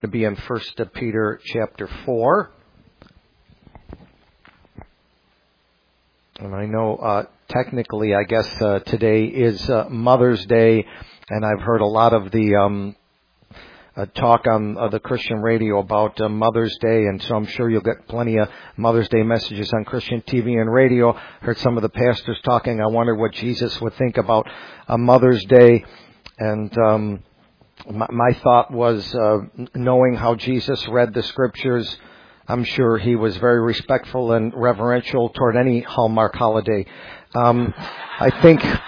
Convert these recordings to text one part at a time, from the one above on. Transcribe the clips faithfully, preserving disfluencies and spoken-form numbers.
To be in First Peter chapter four. And I know uh, technically, I guess uh, today is uh, Mother's Day, and I've heard a lot of the um, uh, talk on uh, the Christian radio about uh, Mother's Day, and so I'm sure you'll get plenty of Mother's Day messages on Christian T V and radio. Heard some of the pastors talking. I wondered what Jesus would think about uh, Mother's Day, and um My, my thought was, uh, knowing how Jesus read the scriptures, I'm sure he was very respectful and reverential toward any Hallmark holiday. Um, I think uh,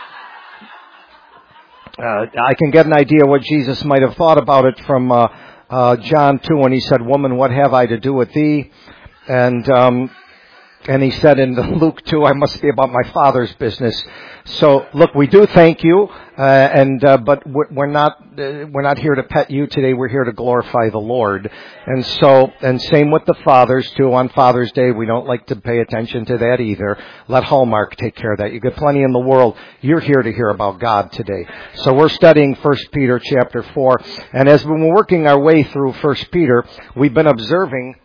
I can get an idea what Jesus might have thought about it from uh, uh, John two when he said, "Woman, what have I to do with thee?" And um, and he said in Luke two, "I must be about my Father's business." So, look, we do thank you, uh, and uh, but we're not uh, we're not here to pet you today. We're here to glorify the Lord, and so and same with the fathers too. On Father's Day, we don't like to pay attention to that either. Let Hallmark take care of that. You get plenty in the world. You're here to hear about God today. So we're studying First Peter chapter four, and as we've been working our way through First Peter, we've been observing.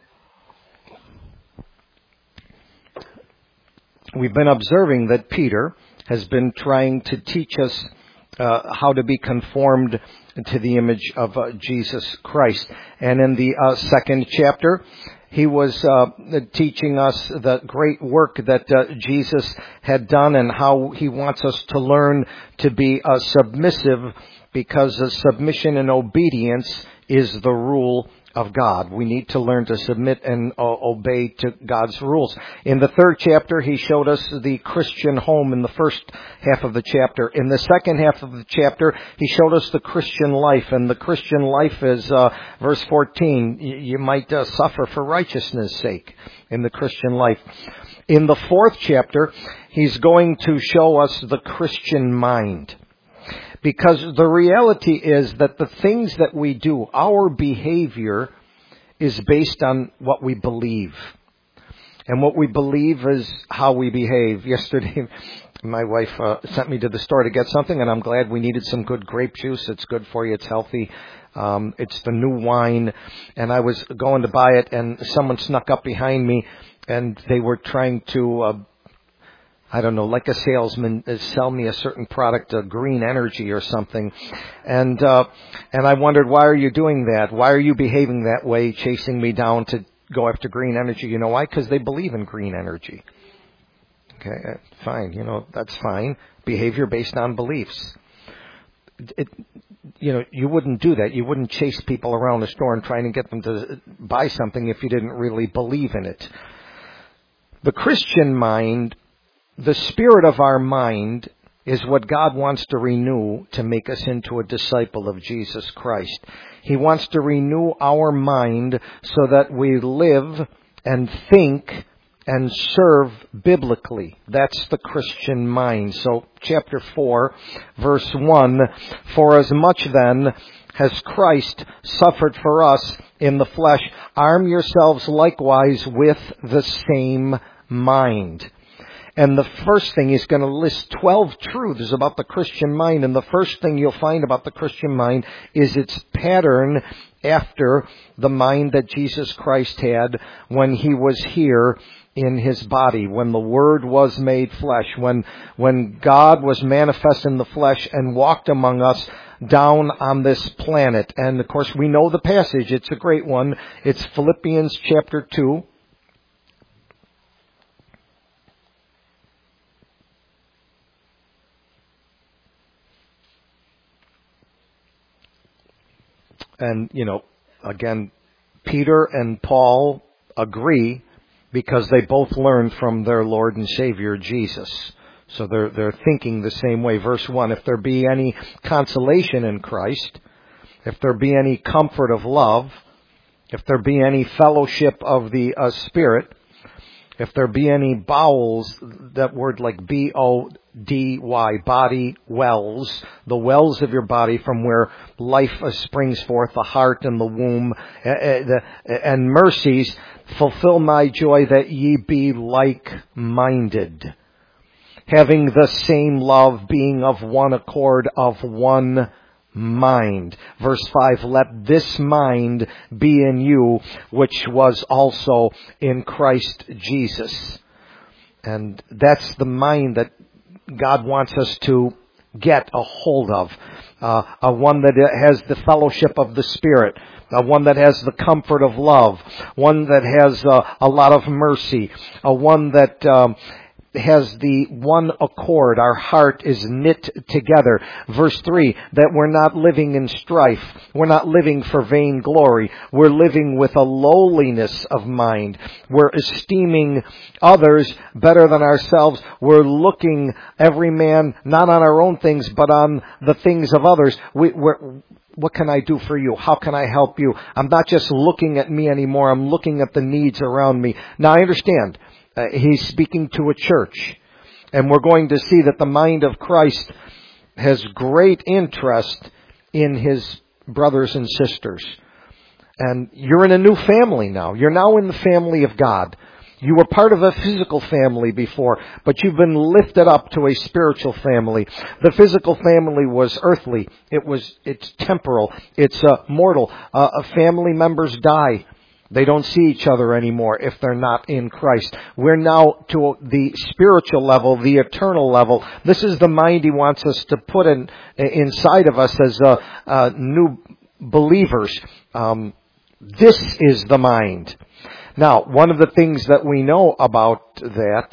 We've been observing that Peter has been trying to teach us uh, how to be conformed to the image of uh, Jesus Christ. And in the uh, second chapter, he was uh, teaching us the great work that uh, Jesus had done and how he wants us to learn to be uh, submissive, because uh, submission and obedience is the rule of God. We need to learn to submit and uh, obey to God's rules. In the third chapter, he showed us the Christian home in the first half of the chapter. In the second half of the chapter, he showed us the Christian life. And the Christian life is, uh, verse fourteen, you, you might uh, suffer for righteousness' sake in the Christian life. In the fourth chapter, he's going to show us the Christian mind. Because the reality is that the things that we do, our behavior, is based on what we believe. And what we believe is how we behave. Yesterday, my wife uh, sent me to the store to get something, and I'm glad. We needed some good grape juice. It's good for you. It's healthy. Um, it's the new wine. And I was going to buy it, and someone snuck up behind me, and they were trying to Uh, I don't know, like a salesman, uh, sell me a certain product, uh, green energy or something. And, uh, and I wondered, why are you doing that? Why are you behaving that way, chasing me down to go after green energy? You know why? Because they believe in green energy. Okay, uh, fine. You know, that's fine. Behavior based on beliefs. It, you know, you wouldn't do that. You wouldn't chase people around the store and trying to get them to buy something if you didn't really believe in it. The Christian mind, the spirit of our mind, is what God wants to renew to make us into a disciple of Jesus Christ. He wants to renew our mind so that we live and think and serve biblically. That's the Christian mind. So chapter four, verse one, "For as much then has Christ suffered for us in the flesh, arm yourselves likewise with the same mind." And the first thing, he's going to list twelve truths about the Christian mind. And the first thing you'll find about the Christian mind is its pattern after the mind that Jesus Christ had when he was here in his body, when the Word was made flesh, when, when God was manifest in the flesh and walked among us down on this planet. And of course, we know the passage. It's a great one. It's Philippians chapter two. And, you know, again, Peter and Paul agree because they both learned from their Lord and Savior, Jesus. So they're, they're thinking the same way. Verse one, "If there be any consolation in Christ, if there be any comfort of love, if there be any fellowship of the uh, Spirit, if there be any bowels," that word like B O D Y, body wells, the wells of your body from where life springs forth, the heart and the womb, and mercies, "fulfill my joy that ye be like-minded, having the same love, being of one accord, of one mind. Verse five, let this mind be in you, which was also in Christ Jesus. And that's the mind that God wants us to get a hold of. Uh, a one that has the fellowship of the Spirit. A one that has the comfort of love. One that has uh, a lot of mercy. A one that um, has the one accord. Our heart is knit together. Verse three, that we're not living in strife. We're not living for vain glory. We're living with a lowliness of mind. We're esteeming others better than ourselves. We're looking, every man, not on our own things, but on the things of others. We, we're, what can I do for you? How can I help you? I'm not just looking at me anymore. I'm looking at the needs around me. Now I understand. Uh, he's speaking to a church. And we're going to see that the mind of Christ has great interest in his brothers and sisters. And you're in a new family now. You're now in the family of God. You were part of a physical family before, but you've been lifted up to a spiritual family. The physical family was earthly. It was, it's temporal. It's uh, mortal. Uh, family members die. They don't see each other anymore if they're not in Christ. We're now to the spiritual level, the eternal level. This is the mind he wants us to put in inside of us as uh, uh, new believers. Um, this is the mind. Now, one of the things that we know about that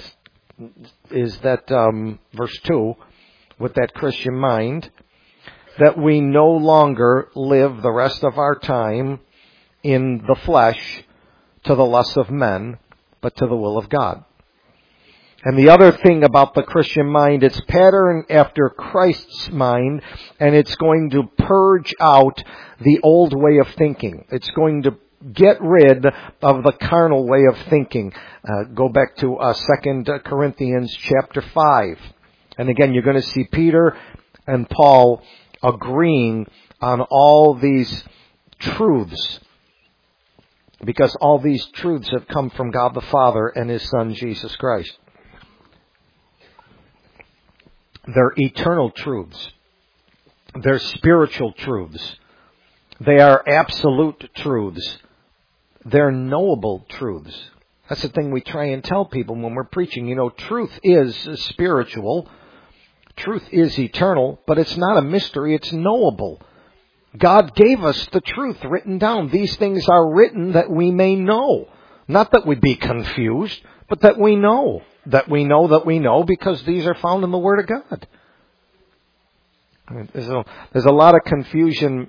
is that, um, verse two, with that Christian mind, that we no longer live the rest of our time in the flesh to the lusts of men, but to the will of God. And the other thing about the Christian mind, it's patterned after Christ's mind, and it's going to purge out the old way of thinking. It's going to get rid of the carnal way of thinking. Uh, go back to uh, Second Corinthians chapter five. And again, you're going to see Peter and Paul agreeing on all these truths, because all these truths have come from God the Father and His Son, Jesus Christ. They're eternal truths. They're spiritual truths. They are absolute truths. They're knowable truths. That's the thing we try and tell people when we're preaching. You know, truth is spiritual. Truth is eternal, but it's not a mystery. It's knowable. God gave us the truth written down. These things are written that we may know. Not that we be confused, but that we know. That we know that we know, because these are found in the Word of God. There's a, there's a lot of confusion.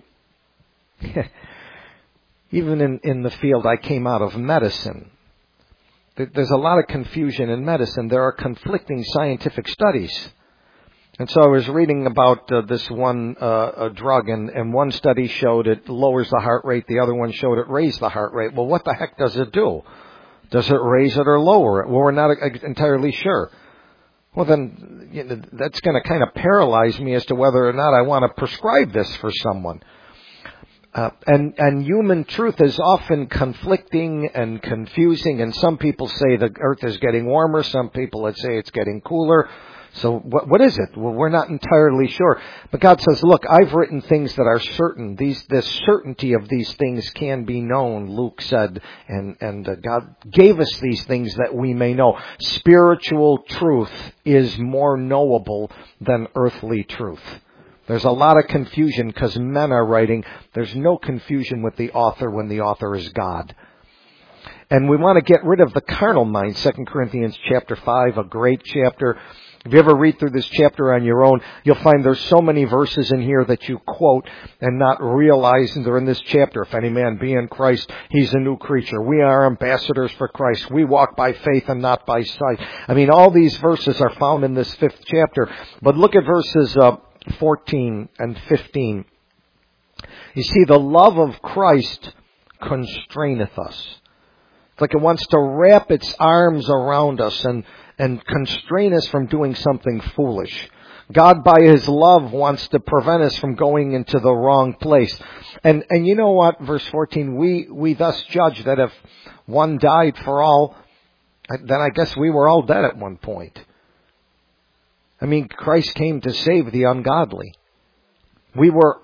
Even in, in the field I came out of, medicine. There's a lot of confusion in medicine. There are conflicting scientific studies. And so I was reading about uh, this one uh, a drug, and, and one study showed it lowers the heart rate. The other one showed it raised the heart rate. Well, what the heck does it do? Does it raise it or lower it? Well, we're not entirely sure. Well, then you know, that's going to kind of paralyze me as to whether or not I want to prescribe this for someone. Uh, and, and human truth is often conflicting and confusing. And some people say the earth is getting warmer. Some people would say it's getting cooler. So what, what is it? Well, we're not entirely sure. But God says, look, I've written things that are certain. These, the certainty of these things can be known, Luke said. And, and uh, God gave us these things that we may know. Spiritual truth is more knowable than earthly truth. There's a lot of confusion because men are writing. There's no confusion with the author when the author is God. And we want to get rid of the carnal mind. Second Corinthians chapter five, a great chapter. If you ever read through this chapter on your own, you'll find there's so many verses in here that you quote and not realize they're in this chapter. If any man be in Christ, he's a new creature. We are ambassadors for Christ. We walk by faith and not by sight. I mean, all these verses are found in this fifth chapter. But look at verses uh, fourteen and fifteen. You see, the love of Christ constraineth us. It's like it wants to wrap its arms around us and, and constrain us from doing something foolish. God, by His love, wants to prevent us from going into the wrong place. And, and you know what? Verse fourteen, we, we thus judge that if one died for all, then I guess we were all dead at one point. I mean, Christ came to save the ungodly. We were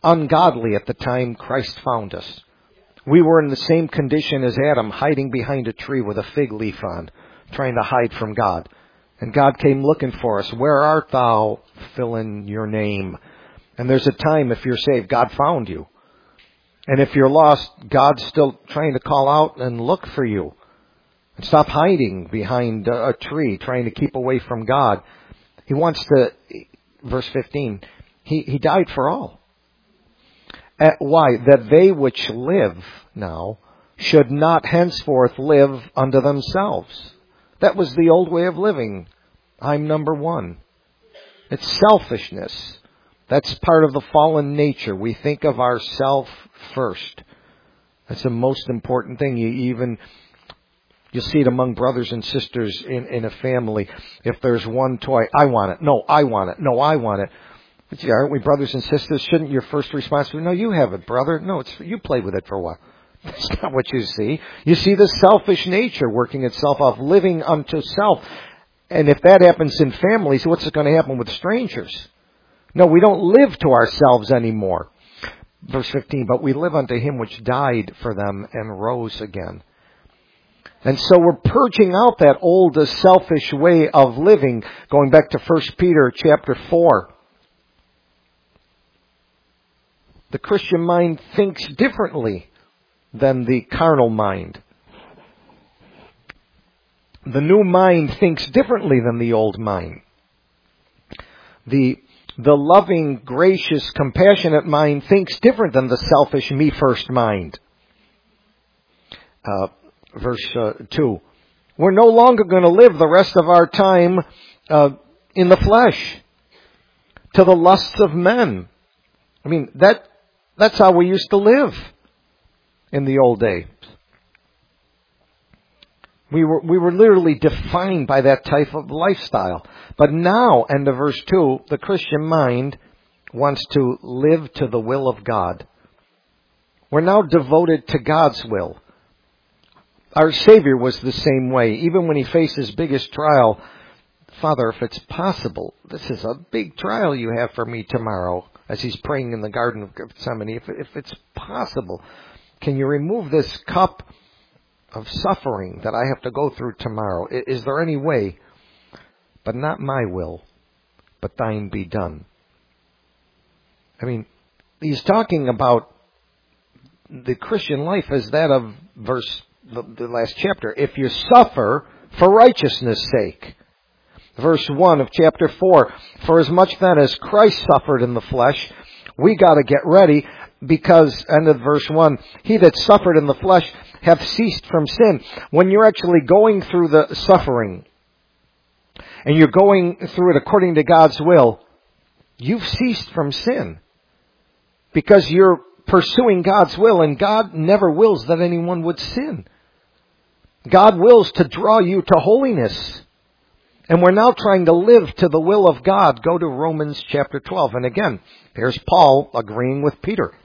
ungodly at the time Christ found us. We were in the same condition as Adam, hiding behind a tree with a fig leaf on, trying to hide from God. And God came looking for us. Where art thou? Fill in your name. And there's a time, if you're saved, God found you. And if you're lost, God's still trying to call out and look for you. And stop hiding behind a tree, trying to keep away from God. He wants to, verse fifteen, He, he died for all. Uh, why? That they which live now should not henceforth live unto themselves. That was the old way of living. I'm number one. It's selfishness. That's part of the fallen nature. We think of ourself first. That's the most important thing. You even, you'll see it among brothers and sisters in, in a family. If there's one toy, I want it. No, I want it. No, I want it. But gee, aren't we brothers and sisters? Shouldn't your first response be, no, you have it, brother. No, it's you play with it for a while. That's not what you see. You see the selfish nature working itself off, living unto self. And if that happens in families, what's going to happen with strangers? No, we don't live to ourselves anymore. Verse fifteen, but we live unto him which died for them and rose again. And so we're purging out that old uh, selfish way of living, going back to First Peter chapter four. The Christian mind thinks differently than the carnal mind. The new mind thinks differently than the old mind. The The loving, gracious, compassionate mind thinks different than the selfish, me-first mind. Uh, verse uh, two. We're no longer going to live the rest of our time uh, in the flesh, to the lusts of men. I mean, that that's how we used to live in the old days. We were we were literally defined by that type of lifestyle. But now, end of verse two, the Christian mind wants to live to the will of God. We're now devoted to God's will. Our Savior was the same way. Even when he faced his biggest trial, Father, if it's possible, this is a big trial you have for me tomorrow, as he's praying in the Garden of Gethsemane. If, if it's possible, can you remove this cup of suffering that I have to go through tomorrow? Is there any way? But not my will, but thine be done. I mean, he's talking about the Christian life as that of verse, the, the last chapter. If you suffer for righteousness' sake. Verse one of chapter four. For as much then as Christ suffered in the flesh, we got to get ready, because, end of verse one, he that suffered in the flesh hath ceased from sin. When you're actually going through the suffering, and you're going through it according to God's will, you've ceased from sin. Because you're pursuing God's will, and God never wills that anyone would sin. God wills to draw you to holiness. And we're now trying to live to the will of God. Go to Romans chapter twelve. And again, here's Paul agreeing with Peter.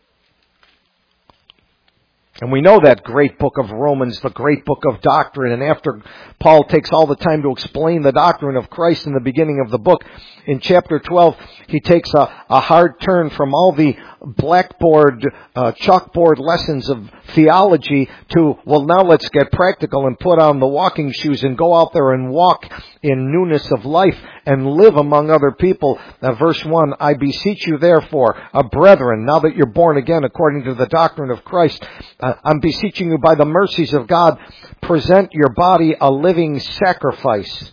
And we know that great book of Romans, the great book of doctrine. And after Paul takes all the time to explain the doctrine of Christ in the beginning of the book, in chapter twelve, he takes a, a hard turn from all the blackboard, uh, chalkboard lessons of theology to, well, now let's get practical and put on the walking shoes and go out there and walk in newness of life and live among other people. Uh, verse one, I beseech you therefore, uh, brethren, now that you're born again according to the doctrine of Christ, uh, I'm beseeching you by the mercies of God, present your body a living sacrifice,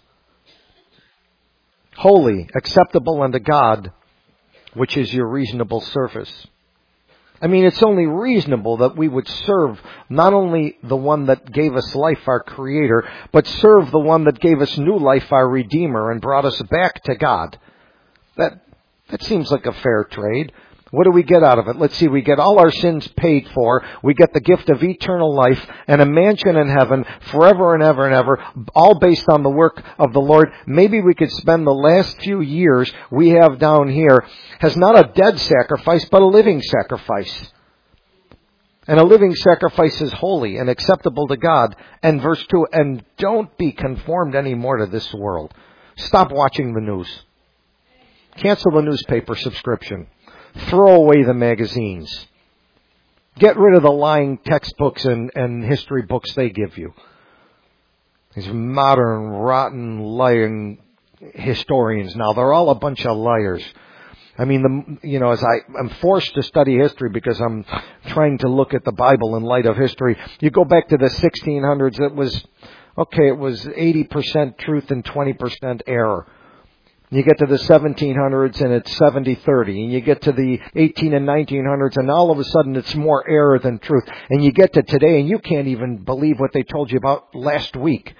holy, acceptable unto God, which is your reasonable service. I mean, it's only reasonable that we would serve not only the one that gave us life, our Creator, but serve the one that gave us new life, our Redeemer, and brought us back to God. That that seems like a fair trade. What do we get out of it? Let's see, we get all our sins paid for. We get the gift of eternal life and a mansion in heaven forever and ever and ever, all based on the work of the Lord. Maybe we could spend the last few years we have down here as not a dead sacrifice, but a living sacrifice. And a living sacrifice is holy and acceptable to God. And verse two, and don't be conformed anymore to this world. Stop watching the news. Cancel the newspaper subscription. Throw away the magazines. Get rid of the lying textbooks and, and history books they give you. These modern, rotten, lying historians now, they're all a bunch of liars. I mean, the, you know, as I, I'm forced to study history because I'm trying to look at the Bible in light of history. You go back to the sixteen hundreds, it was, okay, it was eighty percent truth and twenty percent error. You get to the seventeen hundreds and it's seventy thirty. And you get to the eighteen and nineteen hundreds and all of a sudden it's more error than truth. And you get to today and you can't even believe what they told you about last week.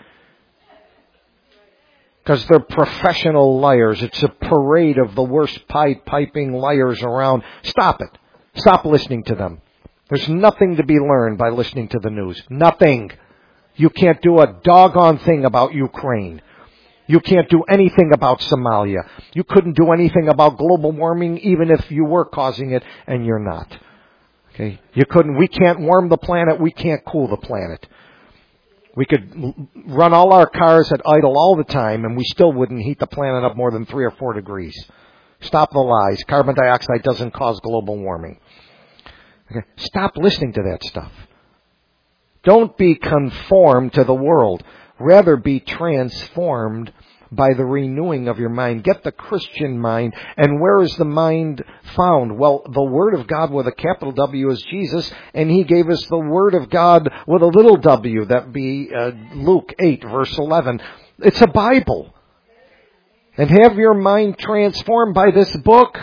Because they're professional liars. It's a parade of the worst pipe-piping liars around. Stop it. Stop listening to them. There's nothing to be learned by listening to the news. Nothing. You can't do a doggone thing about Ukraine. You can't do anything about Somalia. You couldn't do anything about global warming even if you were causing it, and you're not. Okay? You couldn't. We can't warm the planet. We can't cool the planet. We could run all our cars at idle all the time, and we still wouldn't heat the planet up more than three or four degrees. Stop the lies. Carbon dioxide doesn't cause global warming. Okay? Stop listening to that stuff. Don't be conformed to the world. Rather be transformed by the renewing of your mind. Get the Christian mind. And where is the mind found? Well, the Word of God with a capital W is Jesus, and He gave us the Word of God with a little w. That be uh, Luke eight, verse eleven. It's a Bible. And have your mind transformed by this book.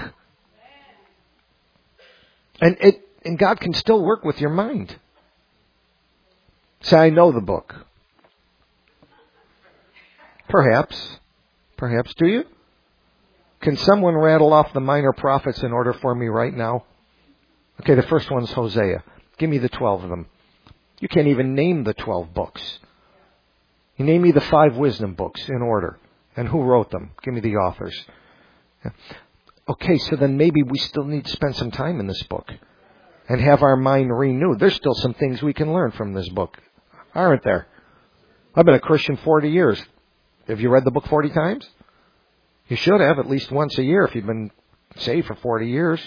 And it and God can still work with your mind. Say, I know the book. Perhaps. Perhaps. Do you? Can someone rattle off the minor prophets in order for me right now? Okay, the first one's Hosea. Give me the twelve of them. You can't even name the twelve books. You name me the five wisdom books in order. And who wrote them? Give me the authors. Okay, so then maybe we still need to spend some time in this book. And have our mind renewed. There's still some things we can learn from this book. Aren't there? I've been a Christian forty years. Have you read the book forty times? You should have, at least once a year if you've been saved for forty years.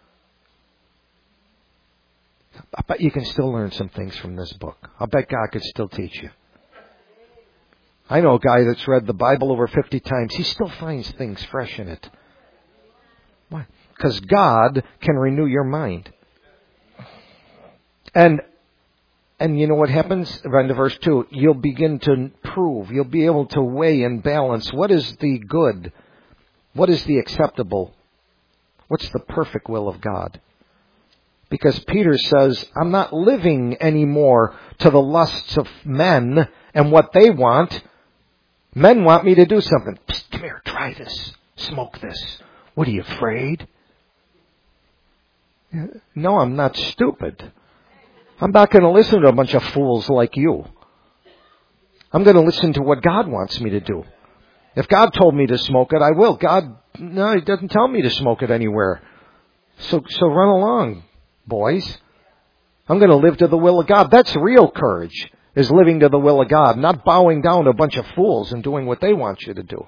I bet you can still learn some things from this book. I bet God could still teach you. I know a guy that's read the Bible over fifty times. He still finds things fresh in it. Why? Because God can renew your mind. And And you know what happens? Right to verse two. You'll begin to prove. You'll be able to weigh and balance. What is the good? What is the acceptable? What's the perfect will of God? Because Peter says, I'm not living anymore to the lusts of men and what they want. Men want me to do something. Psst, come here, try this. Smoke this. What, are you afraid? No, I'm not stupid. I'm not going to listen to a bunch of fools like you. I'm going to listen to what God wants me to do. If God told me to smoke it, I will. God, no, He doesn't tell me to smoke it anywhere. So, so run along, boys. I'm going to live to the will of God. That's real courage, is living to the will of God, not bowing down to a bunch of fools and doing what they want you to do.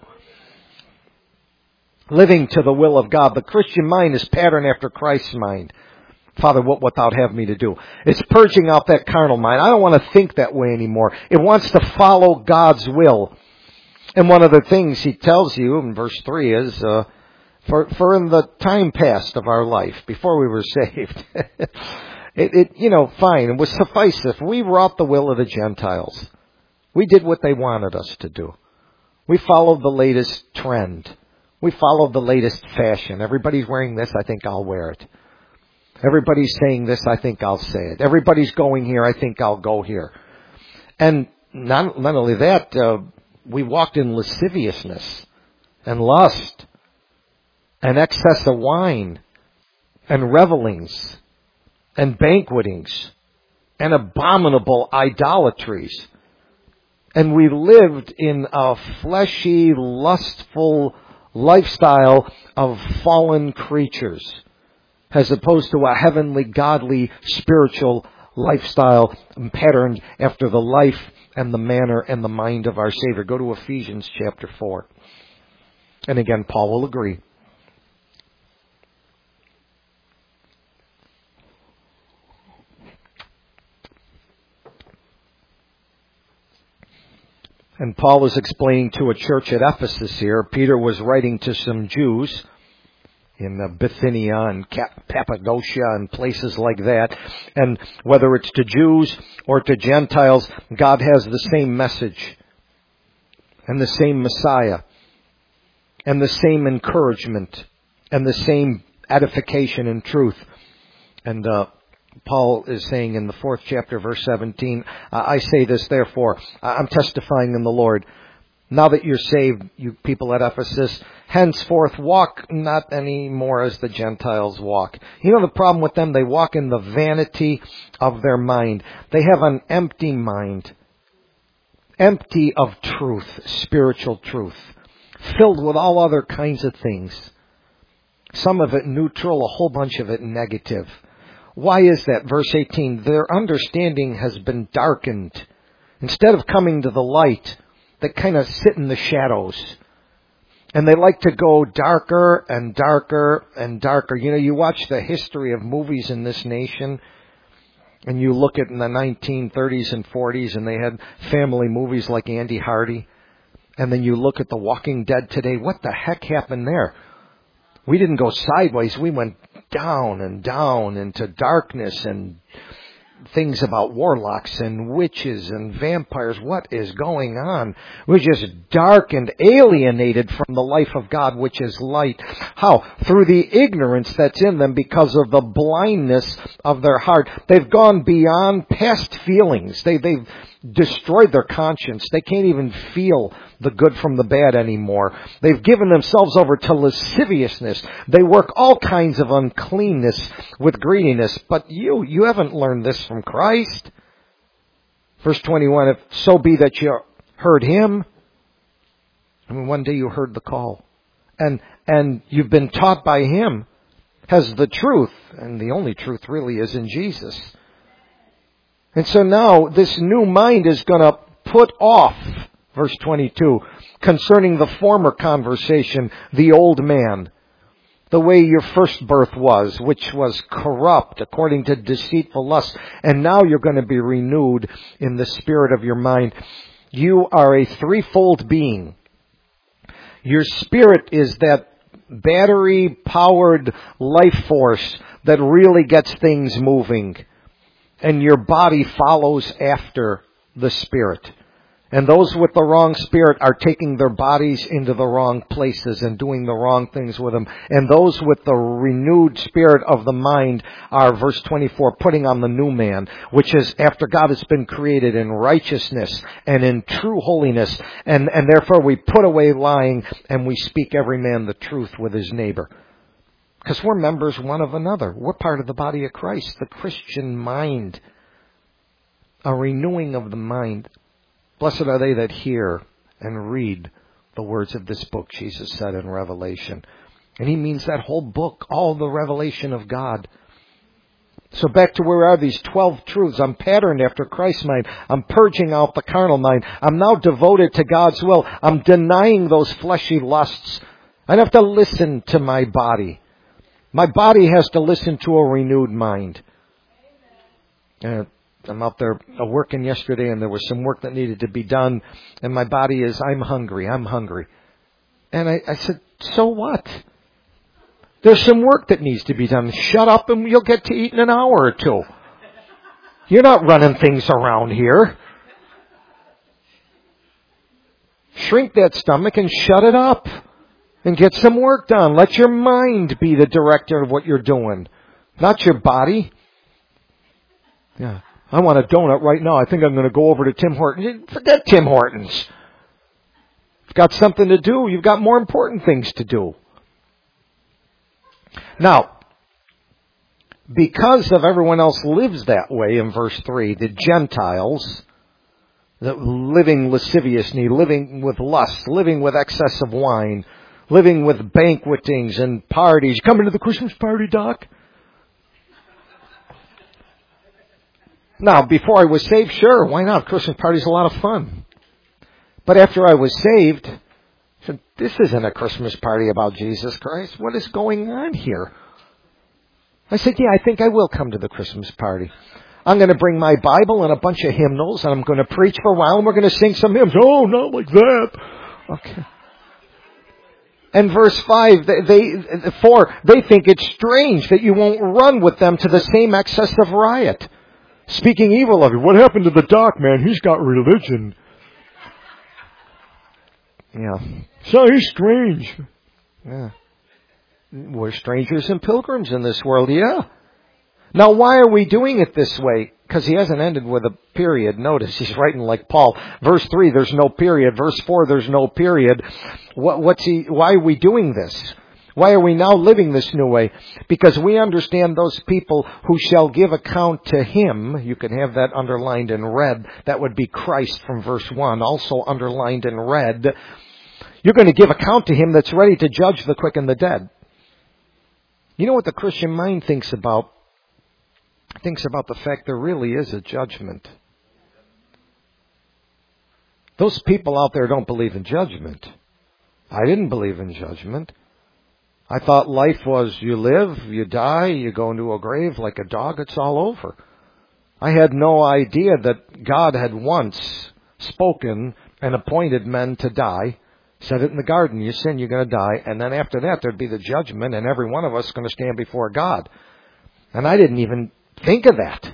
Living to the will of God. The Christian mind is patterned after Christ's mind. Father, what wilt thou have me to do? It's purging out that carnal mind. I don't want to think that way anymore. It wants to follow God's will. And one of the things He tells you in verse three is, uh, for, for in the time past of our life, before we were saved, it, it, you know, fine, it was suffice if we wrought the will of the Gentiles. We did what they wanted us to do. We followed the latest trend. We followed the latest fashion. Everybody's wearing this, I think I'll wear it. Everybody's saying this, I think I'll say it. Everybody's going here, I think I'll go here. And not, not only that, uh, we walked in lasciviousness and lust and excess of wine and revelings and banquetings and abominable idolatries. And we lived in a fleshy, lustful lifestyle of fallen creatures, as opposed to a heavenly, godly, spiritual lifestyle patterned after the life and the manner and the mind of our Savior. Go to Ephesians chapter four. And again, Paul will agree. And Paul is explaining to a church at Ephesus here. Peter was writing to some Jews in Bithynia and Cappadocia and places like that. And whether it's to Jews or to Gentiles, God has the same message and the same Messiah and the same encouragement and the same edification and truth. And uh, Paul is saying in the fourth chapter, verse seventeen, I say this, therefore, I'm testifying in the Lord. Now that you're saved, you people at Ephesus, henceforth walk not any more as the Gentiles walk. You know the problem with them? They walk in the vanity of their mind. They have an empty mind. Empty of truth, spiritual truth. Filled with all other kinds of things. Some of it neutral, a whole bunch of it negative. Why is that? Verse eighteen, their understanding has been darkened. Instead of coming to the light, they kind of sit in the shadows. And they like to go darker and darker and darker. You know, you watch the history of movies in this nation, and you look at in the nineteen thirties and forties, and they had family movies like Andy Hardy. And then you look at The Walking Dead today. What the heck happened there? We didn't go sideways. We went down and down into darkness and things about warlocks and witches and vampires. What is going on? We're just dark and alienated from the life of God, which is light. How? Through the ignorance that's in them because of the blindness of their heart. They've gone beyond past feelings. They, they've destroyed their conscience. They can't even feel the good from the bad anymore. They've given themselves over to lasciviousness. They work all kinds of uncleanness with greediness. But you, you haven't learned this from Christ. Verse twenty-one, if so be that you heard Him. I mean, one day you heard the call. And, and you've been taught by Him. Has the truth. And the only truth really is in Jesus. And so now this new mind is going to put off, verse twenty-two, concerning the former conversation, the old man, the way your first birth was, which was corrupt according to deceitful lust. And now you're going to be renewed in the spirit of your mind. You are a threefold being. Your spirit is that battery-powered life force that really gets things moving. And your body follows after the Spirit. And those with the wrong spirit are taking their bodies into the wrong places and doing the wrong things with them. And those with the renewed spirit of the mind are, verse twenty-four, putting on the new man, which is after God has been created in righteousness and in true holiness. And, and therefore we put away lying and we speak every man the truth with his neighbor. Because we're members one of another. We're part of the body of Christ, the Christian mind. A renewing of the mind. Blessed are they that hear and read the words of this book, Jesus said in Revelation. And He means that whole book, all the revelation of God. So back to where are these twelve truths? I'm patterned after Christ's mind. I'm purging out the carnal mind. I'm now devoted to God's will. I'm denying those fleshy lusts. I don't have to listen to my body. My body has to listen to a renewed mind. Uh, I'm out there working yesterday, and there was some work that needed to be done. And my body is, I'm hungry, I'm hungry. And I, I said, so what? There's some work that needs to be done. Shut up and you'll get to eat in an hour or two. You're not running things around here. Shrink that stomach and shut it up. And get some work done. Let your mind be the director of what you're doing. Not your body. Yeah. I want a donut right now. I think I'm going to go over to Tim Hortons. Forget Tim Hortons. You've got something to do. You've got more important things to do. Now, because of everyone else lives that way in verse three, the Gentiles, the living lasciviously, living with lust, living with excess of wine, living with banquetings and parties. Coming to the Christmas party, Doc? Now, before I was saved, sure, why not? Christmas party's a lot of fun. But after I was saved, I said, this isn't a Christmas party about Jesus Christ. What is going on here? I said, yeah, I think I will come to the Christmas party. I'm going to bring my Bible and a bunch of hymnals, and I'm going to preach for a while, and we're going to sing some hymns. Oh, not like that. Okay. And verse five, they, they, four, they think it's strange that you won't run with them to the same excess of riot. Speaking evil of you. What happened to the doc, man? He's got religion. Yeah. So he's strange. Yeah. We're strangers and pilgrims in this world, yeah. Now, why are we doing it this way? Because he hasn't ended with a period. Notice, he's writing like Paul. Verse three, there's no period. Verse four, there's no period. What, what's he, why are we doing this? Why are we now living this new way? Because we understand those people who shall give account to him. You can have that underlined in red. That would be Christ from verse one, also underlined in red. You're going to give account to him that's ready to judge the quick and the dead. You know what the Christian mind thinks about? It thinks about the fact there really is a judgment. Those people out there don't believe in judgment. I didn't believe in judgment. I thought life was you live, you die, you go into a grave like a dog, it's all over. I had no idea that God had once spoken and appointed men to die. Said it in the garden, you sin, you're going to die. And then after that, there'd be the judgment, and every one of us is going to stand before God. And I didn't even think of that.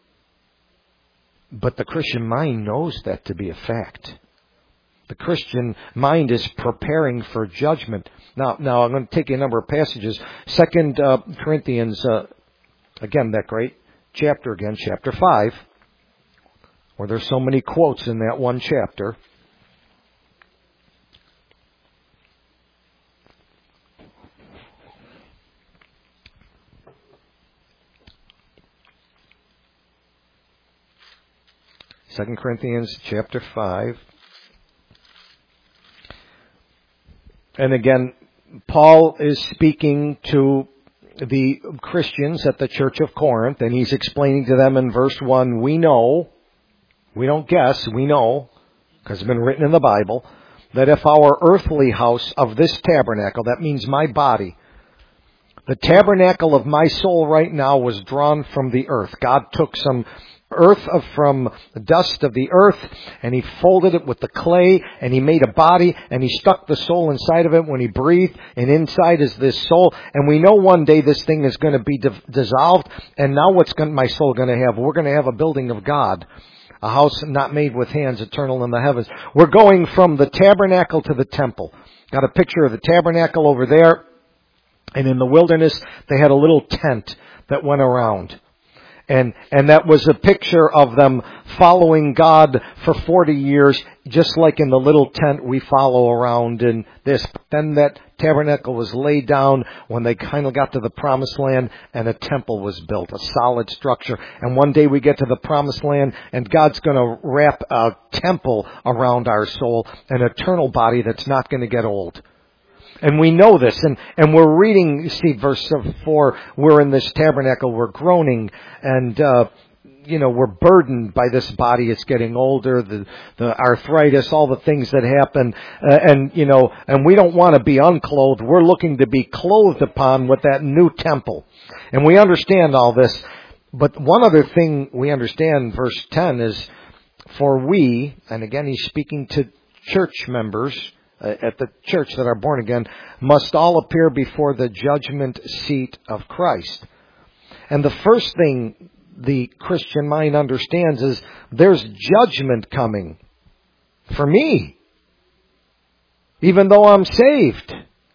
But the Christian mind knows that to be a fact. The Christian mind is preparing for judgment. Now, now I'm going to take you a number of passages. Second uh, Corinthians, uh, again, that great chapter again, chapter five, where there's so many quotes in that one chapter. Second Corinthians chapter five. And again, Paul is speaking to the Christians at the church of Corinth, and he's explaining to them in verse one, we know, we don't guess, we know, because it's been written in the Bible, that if our earthly house of this tabernacle, that means my body, the tabernacle of my soul right now was drawn from the earth. God took some earth of from the dust of the earth, and he folded it with the clay, and he made a body, and he stuck the soul inside of it when he breathed, and inside is this soul. And we know one day this thing is going to be di- dissolved, and now what's going, my soul going to have? We're going to have a building of God, a house not made with hands, eternal in the heavens. We're going from the tabernacle to the temple. Got a picture of the tabernacle over there, and in the wilderness they had a little tent that went around. And, and that was a picture of them following God for forty years, just like in the little tent we follow around in this. Then that tabernacle was laid down when they kind of got to the promised land, and a temple was built, a solid structure. And one day we get to the promised land, and God's going to wrap a temple around our soul, an eternal body that's not going to get old. And we know this, and, and we're reading, you see, verse four, we're in this tabernacle, we're groaning, and, uh, you know, we're burdened by this body. It's getting older, the, the arthritis, all the things that happen, uh, and, you know, and we don't want to be unclothed. We're looking to be clothed upon with that new temple. And we understand all this. But one other thing we understand, verse ten, is, for we, and again he's speaking to church members, Uh, at the church that are born again, must all appear before the judgment seat of Christ. And the first thing the Christian mind understands is there's judgment coming for me, even though I'm saved.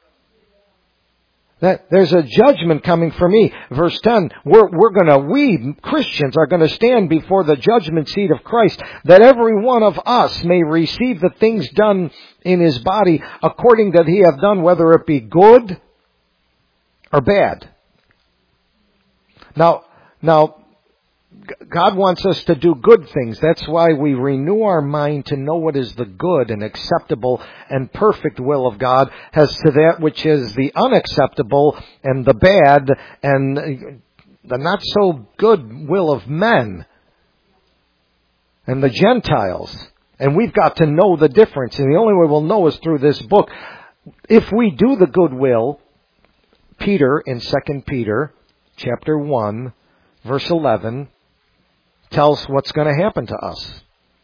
That there's a judgment coming for me. Verse ten, we're, we're gonna, we Christians are gonna stand before the judgment seat of Christ, that every one of us may receive the things done in his body according that he have done, whether it be good or bad. Now, now, God wants us to do good things. That's why we renew our mind to know what is the good and acceptable and perfect will of God, as to that which is the unacceptable and the bad and the not so good will of men and the Gentiles. And we've got to know the difference. And the only way we'll know is through this book. If we do the good will, Peter in Second Peter chapter one, verse eleven, tells what's going to happen to us.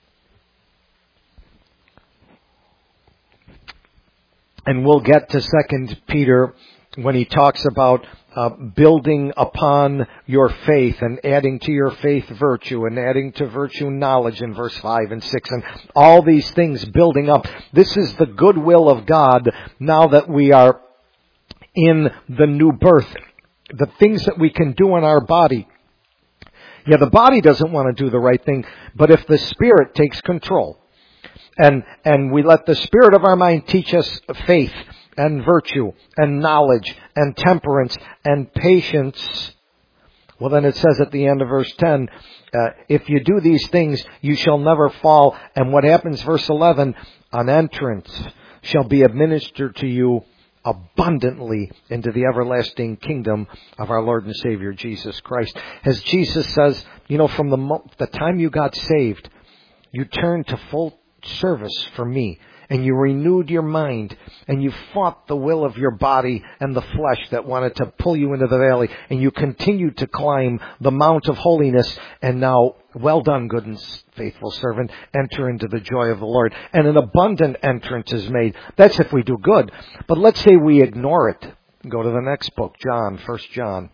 And we'll get to Second Peter when he talks about uh, building upon your faith and adding to your faith virtue and adding to virtue knowledge in verse five and six and all these things building up. This is the goodwill of God now that we are in the new birth. The things that we can do in our body. Yeah, the body doesn't want to do the right thing, but if the Spirit takes control and and we let the Spirit of our mind teach us faith and virtue and knowledge and temperance and patience, well then it says at the end of verse ten, uh, if you do these things, you shall never fall. And what happens, verse eleven, an entrance shall be administered to you abundantly into the everlasting kingdom of our Lord and Savior Jesus Christ. As Jesus says, you know, from the, mo- the time you got saved, you turned to full service for me, and you renewed your mind, and you fought the will of your body and the flesh that wanted to pull you into the valley, and you continued to climb the mount of holiness, and now, well done, good and faithful servant, enter into the joy of the Lord. And an abundant entrance is made. That's if we do good. But let's say we ignore it. Go to the next book, John, First John.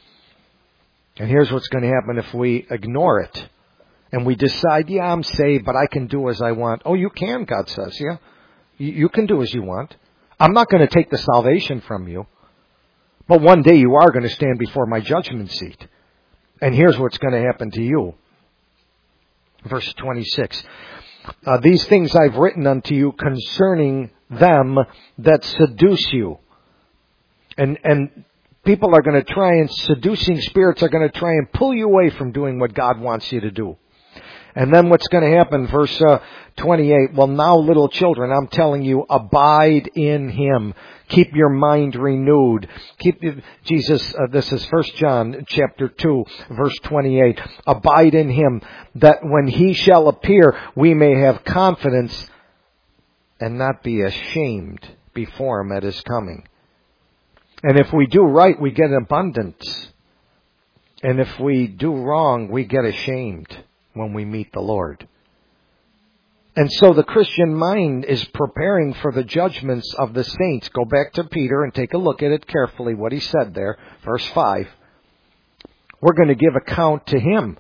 And here's what's going to happen if we ignore it. And we decide, yeah, I'm saved, but I can do as I want. Oh, you can, God says, yeah. You, you can do as you want. I'm not going to take the salvation from you. But one day you are going to stand before my judgment seat. And here's what's going to happen to you. Verse twenty-six. Uh, These things I've written unto you concerning them that seduce you. And, and people are going to try and, seducing spirits are going to try and pull you away from doing what God wants you to do. And then what's going to happen? Verse uh, twenty-eight. Well, now, little children, I'm telling you, abide in Him. Keep your mind renewed. Keep Jesus. Uh, this is First John chapter two, verse twenty-eight. Abide in Him, that when He shall appear, we may have confidence and not be ashamed before Him at His coming. And if we do right, we get abundance. And if we do wrong, we get ashamed when we meet the Lord. And so the Christian mind is preparing for the judgments of the saints. Go back to Peter and take a look at it carefully, what he said there. Verse five. We're going to give account to Him.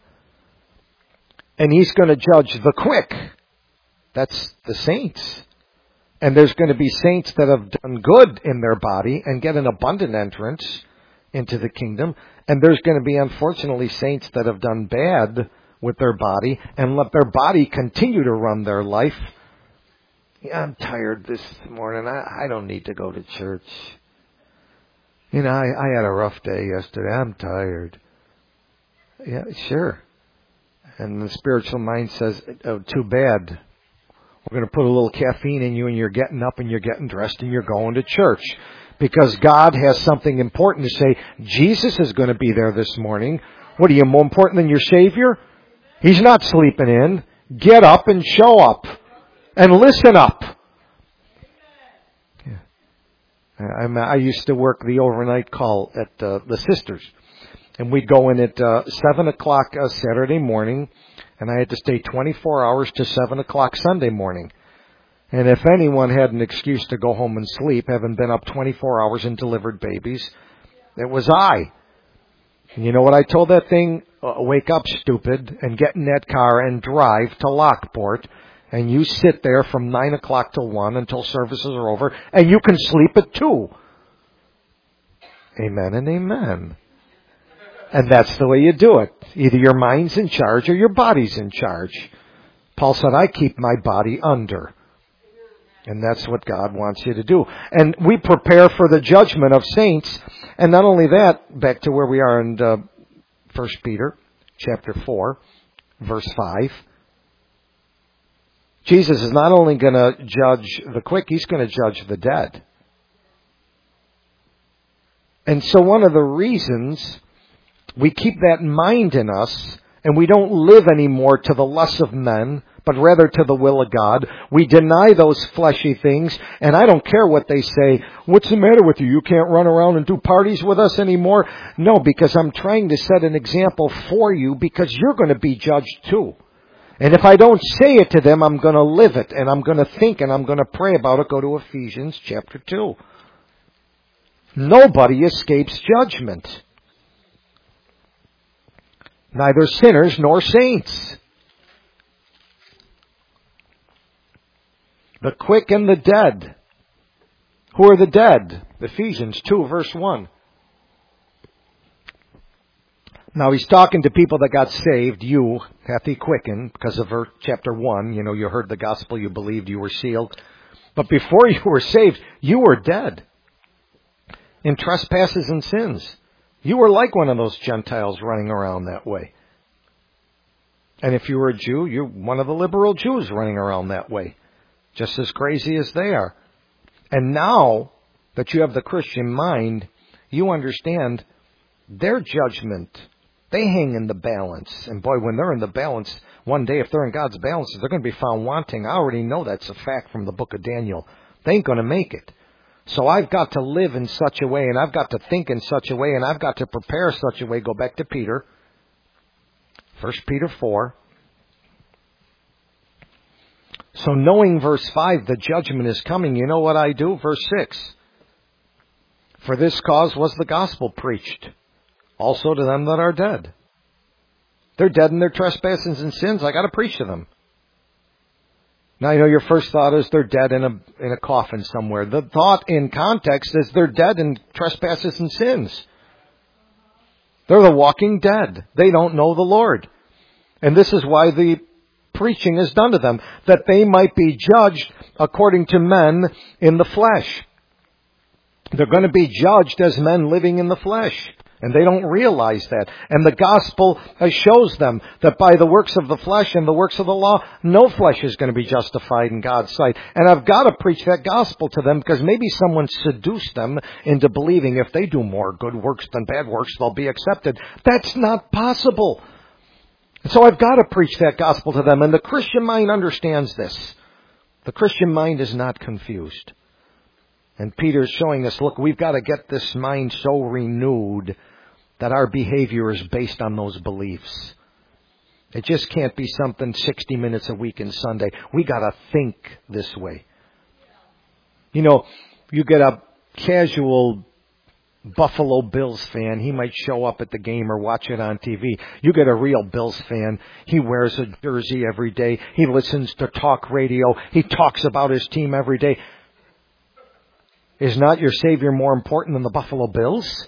And He's going to judge the quick. That's the saints. And there's going to be saints that have done good in their body and get an abundant entrance into the kingdom. And there's going to be, unfortunately, saints that have done bad with their body and let their body continue to run their life. Yeah, I'm tired this morning. I, I don't need to go to church. You know, I, I had a rough day yesterday. I'm tired. Yeah, sure. And the spiritual mind says, oh, too bad. We're going to put a little caffeine in you and you're getting up and you're getting dressed and you're going to church. Because God has something important to say. Jesus is going to be there this morning. What are you, more important than your Savior? He's not sleeping in. Get up and show up. And listen up. Yeah. I, I used to work the overnight call at uh, the Sisters. And we'd go in at uh, seven o'clock uh, Saturday morning. And I had to stay twenty-four hours to seven o'clock Sunday morning. And if anyone had an excuse to go home and sleep, having been up twenty-four hours and delivered babies, it was I. And you know what I told that thing? Uh, wake up, stupid, and get in that car and drive to Lockport. And you sit there from nine o'clock till one until services are over. And you can sleep at two. Amen and amen. And that's the way you do it. Either your mind's in charge or your body's in charge. Paul said, I keep my body under. And that's what God wants you to do. And we prepare for the judgment of saints. And not only that, back to where we are in uh, First Peter chapter four, verse five. Jesus is not only going to judge the quick, He's going to judge the dead. And so one of the reasons we keep that mind in us And we don't live anymore to the lusts of men, but rather to the will of God. We deny those fleshy things, and I don't care what they say. What's the matter with you? You can't run around and do parties with us anymore? No, because I'm trying to set an example for you, because you're going to be judged too. And if I don't say it to them, I'm going to live it, and I'm going to think, and I'm going to pray about it. Go to Ephesians chapter two. Nobody escapes judgment. Neither sinners nor saints. The quick and the dead. Who are the dead? Ephesians two verse one. Now he's talking to people that got saved. You hath he quickened, because of verse, chapter one. You know, you heard the gospel, you believed, you were sealed. But before you were saved, you were dead in trespasses and sins. You were like one of those Gentiles running around that way. And if you were a Jew, you're one of the liberal Jews running around that way. Just as crazy as they are. And now that you have the Christian mind, you understand their judgment. They hang in the balance. And boy, when they're in the balance, one day if they're in God's balance, they're going to be found wanting. I already know that's a fact from the book of Daniel. They ain't going to make it. So I've got to live in such a way, and I've got to think in such a way, and I've got to prepare such a way. Go back to Peter. First Peter four. So knowing verse five, the judgment is coming, you know what I do? Verse six. For this cause was the gospel preached, also to them that are dead. They're dead in their trespasses and sins. I got to preach to them. Now, you know, your first thought is they're dead in a in a coffin somewhere. The thought in context is they're dead in trespasses and sins. They're the walking dead. They don't know the Lord. And this is why the preaching is done to them, that they might be judged according to men in the flesh. They're going to be judged as men living in the flesh. And they don't realize that. And the gospel shows them that by the works of the flesh and the works of the law, no flesh is going to be justified in God's sight. And I've got to preach that gospel to them, because maybe someone seduced them into believing if they do more good works than bad works, they'll be accepted. That's not possible. So I've got to preach that gospel to them. And the Christian mind understands this. The Christian mind is not confused. And Peter's showing us, look, we've got to get this mind so renewed that our behavior is based on those beliefs. It just can't be something sixty minutes a week in Sunday. We got to think this way. You know, you get a casual Buffalo Bills fan, he might show up at the game or watch it on T V. You get a real Bills fan, he wears a jersey every day. He listens to talk radio. He talks about his team every day. Is not your Savior more important than the Buffalo Bills?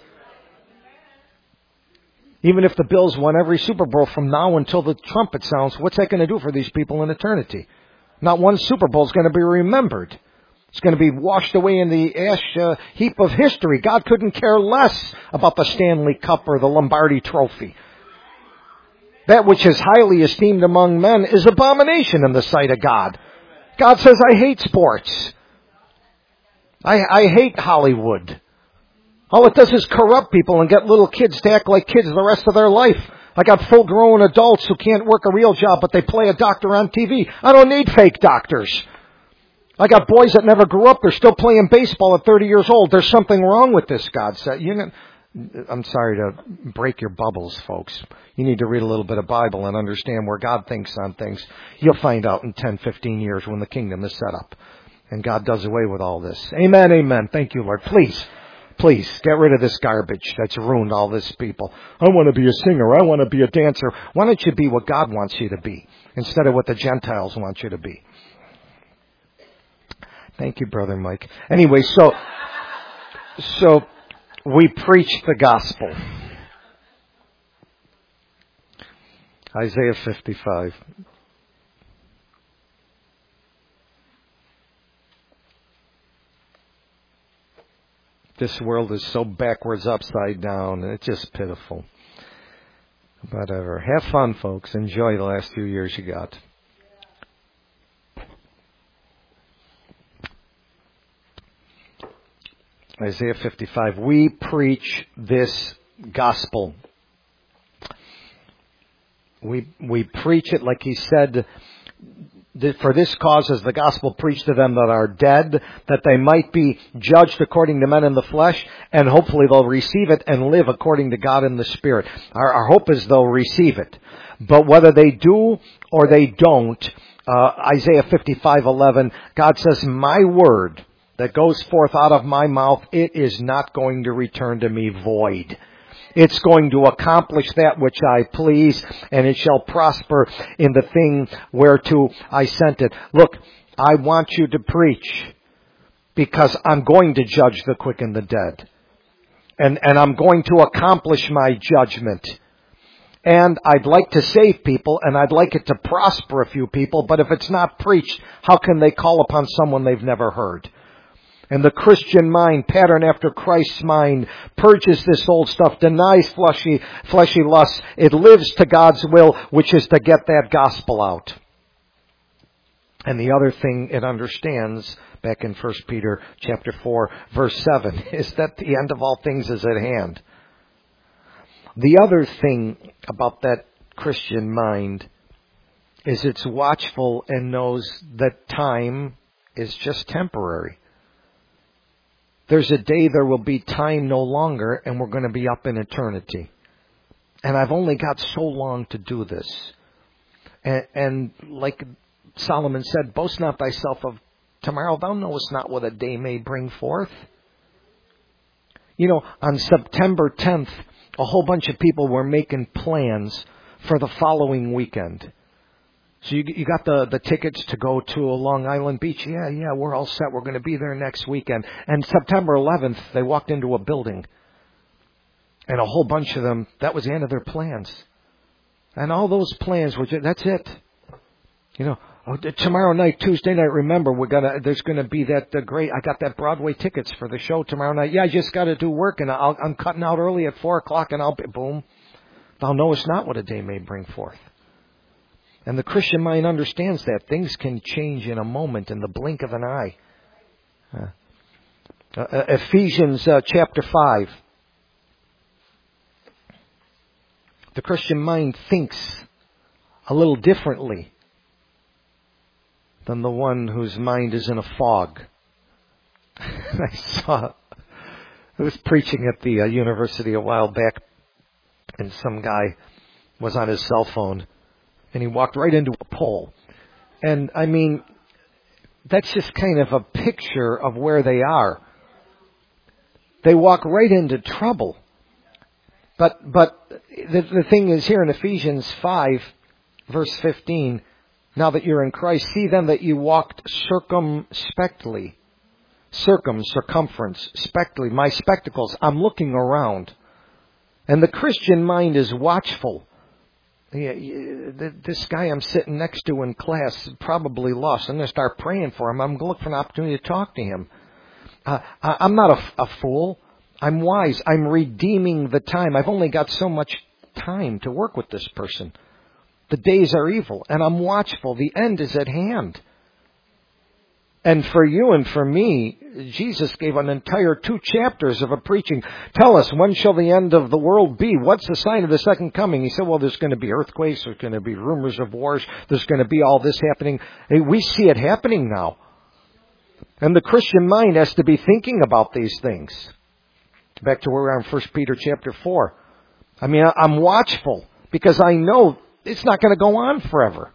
Even if the Bills won every Super Bowl from now until the trumpet sounds, what's that going to do for these people in eternity? Not one Super Bowl is going to be remembered. It's going to be washed away in the ash uh, heap of history. God couldn't care less about the Stanley Cup or the Lombardi Trophy. That which is highly esteemed among men is abomination in the sight of God. God says, I hate sports. I, I hate Hollywood. All it does is corrupt people and get little kids to act like kids the rest of their life. I got full-grown adults who can't work a real job, but they play a doctor on T V. I don't need fake doctors. I got boys that never grew up. They're still playing baseball at thirty years old. There's something wrong with this, God said. You know, I'm sorry to break your bubbles, folks. You need to read a little bit of Bible and understand where God thinks on things. You'll find out in ten, fifteen years when the kingdom is set up. And God does away with all this. Amen, amen. Thank you, Lord. Please, please, get rid of this garbage that's ruined all this people. I want to be a singer. I want to be a dancer. Why don't you be what God wants you to be instead of what the Gentiles want you to be? Thank you, Brother Mike. Anyway, so, so we preach the gospel. Isaiah fifty-five. This world is so backwards, upside down, and it's just pitiful. Whatever. Have fun, folks. Enjoy the last few years you got. Isaiah fifty-five. We preach this gospel. We we preach it like he said, for this cause is the gospel preached to them that are dead, that they might be judged according to men in the flesh, and hopefully they'll receive it and live according to God in the Spirit. Our, our hope is they'll receive it. But whether they do or they don't, uh, Isaiah fifty-five eleven, God says, my word that goes forth out of my mouth, it is not going to return to me void. It's going to accomplish that which I please, and it shall prosper in the thing whereto I sent it. Look, I want you to preach because I'm going to judge the quick and the dead. And, and I'm going to accomplish my judgment. And I'd like to save people, and I'd like it to prosper a few people, but if it's not preached, how can they call upon someone they've never heard? And the Christian mind, pattern after Christ's mind, purges this old stuff, denies fleshy, fleshy lusts. It lives to God's will, which is to get that gospel out. And the other thing it understands, back in First Peter chapter four, verse seven, is that the end of all things is at hand. The other thing about that Christian mind is it's watchful and knows that time is just temporary. There's a day there will be time no longer, and we're going to be up in eternity. And I've only got so long to do this. And, and like Solomon said, boast not thyself of tomorrow. Thou knowest not what a day may bring forth. You know, on September tenth, a whole bunch of people were making plans for the following weekend. So you, you got the, the tickets to go to a Long Island Beach. Yeah, yeah, we're all set. We're going to be there next weekend. And September eleventh, they walked into a building. And a whole bunch of them, that was the end of their plans. And all those plans were just, that's it. You know, oh, tomorrow night, Tuesday night, remember, we're gonna, there's going to be that uh, great, I got that Broadway tickets for the show tomorrow night. Yeah, I just got to do work, and I'll, I'm cutting out early at four o'clock, and I'll be, boom. Thou knowest not what a day may bring forth. And the Christian mind understands that. Things can change in a moment, in the blink of an eye. Uh, uh, Ephesians uh, chapter five. The Christian mind thinks a little differently than the one whose mind is in a fog. I saw, I was preaching at the uh, university a while back, and some guy was on his cell phone. And he walked right into a pole. And, I mean, that's just kind of a picture of where they are. They walk right into trouble. But but the, the thing is here in Ephesians five, verse fifteen, now that you're in Christ, see then that you walked circumspectly. Circum, circumference, spectacly. My spectacles, I'm looking around. And the Christian mind is watchful. Yeah, this guy I'm sitting next to in class is probably lost. I'm going to start praying for him. I'm going to look for an opportunity to talk to him. Uh, I'm not a, a fool. I'm wise. I'm redeeming the time. I've only got so much time to work with this person. The days are evil, and I'm watchful. The end is at hand. And for you and for me, Jesus gave an entire two chapters of a preaching. Tell us, when shall the end of the world be? What's the sign of the second coming? He said, well, there's going to be earthquakes. There's going to be rumors of wars. There's going to be all this happening. Hey, we see it happening now. And the Christian mind has to be thinking about these things. Back to where we are in First Peter chapter four. I mean, I'm watchful because I know it's not going to go on forever.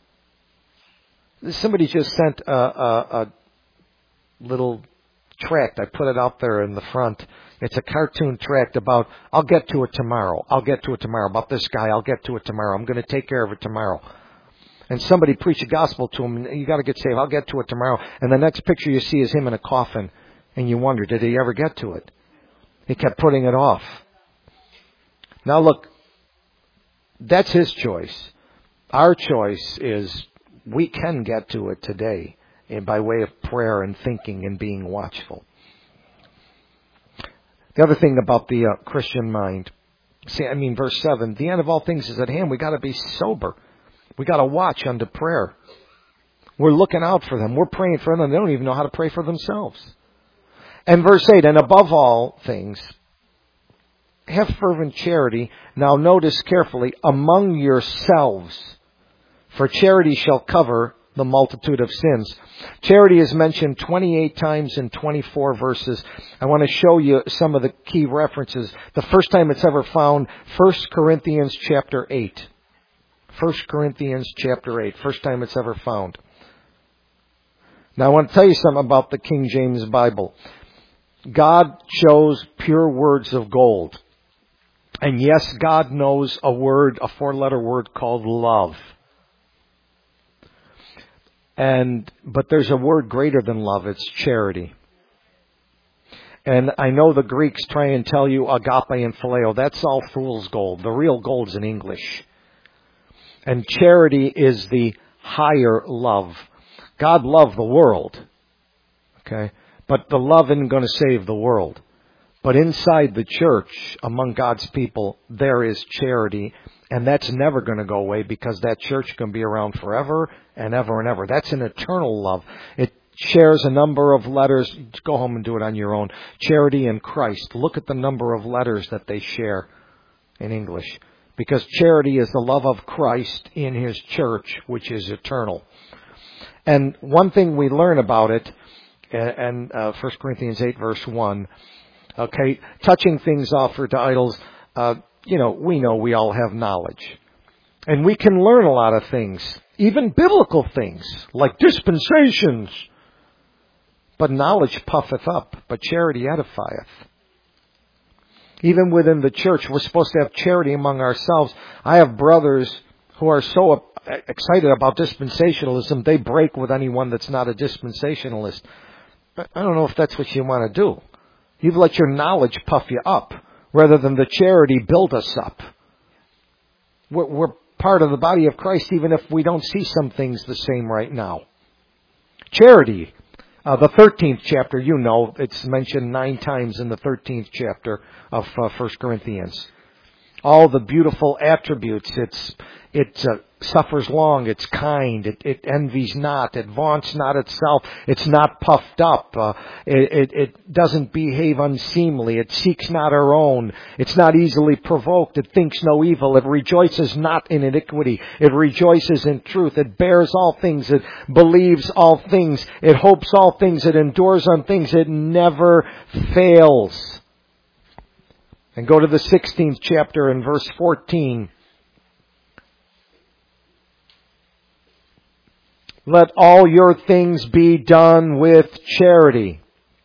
Somebody just sent a, a, a little tract. I put it out there in the front. It's a cartoon tract about, I'll get to it tomorrow. I'll get to it tomorrow. About this guy, I'll get to it tomorrow. I'm going to take care of it tomorrow. And somebody preached the gospel to him. You got to get saved. I'll get to it tomorrow. And the next picture you see is him in a coffin. And you wonder, did he ever get to it? He kept putting it off. Now look, that's his choice. Our choice is, we can get to it today by way of prayer and thinking and being watchful. The other thing about the uh, Christian mind, see, I mean, verse seven, the end of all things is at hand. We got to be sober. We got to watch unto prayer. We're looking out for them. We're praying for them. They don't even know how to pray for themselves. And verse eight, and above all things, have fervent charity. Now notice carefully, among yourselves, for charity shall cover the multitude of sins. Charity is mentioned twenty-eight times in twenty-four verses. I want to show you some of the key references. The first time it's ever found, First Corinthians chapter eight. First Corinthians chapter eight. First time it's ever found. Now I want to tell you something about the King James Bible. God chose pure words of gold. And yes, God knows a word, a four-letter word called love. And, but there's a word greater than love. It's charity. And I know the Greeks try and tell you agape and phileo. That's all fool's gold. The real gold's in English. And charity is the higher love. God loved the world. Okay? But the love isn't going to save the world. But inside the church, among God's people, there is charity. And that's never going to go away because that church can be around forever and ever and ever. That's an eternal love. It shares a number of letters. Go home and do it on your own. Charity and Christ. Look at the number of letters that they share in English. Because charity is the love of Christ in His church, which is eternal. And one thing we learn about it, and uh, First Corinthians eight verse one, okay, touching things offered to idols, uh, you know, we know we all have knowledge. And we can learn a lot of things, even biblical things, like dispensations. But knowledge puffeth up, but charity edifieth. Even within the church, we're supposed to have charity among ourselves. I have brothers who are so excited about dispensationalism, they break with anyone that's not a dispensationalist. I don't know if that's what you want to do. You've let your knowledge puff you up rather than the charity build us up. We're, we're part of the body of Christ even if we don't see some things the same right now. Charity. Uh, the thirteenth chapter, you know, it's mentioned nine times in the thirteenth chapter of uh, First Corinthians. All the beautiful attributes. It's it uh, suffers long. It's kind. It, it envies not. It vaunts not itself. It's not puffed up. Uh, it, it, it doesn't behave unseemly. It seeks not her own. It's not easily provoked. It thinks no evil. It rejoices not in iniquity. It rejoices in truth. It bears all things. It believes all things. It hopes all things. It endures on things. It never fails. And go to the sixteenth chapter and verse fourteen. Let all your things be done with charity.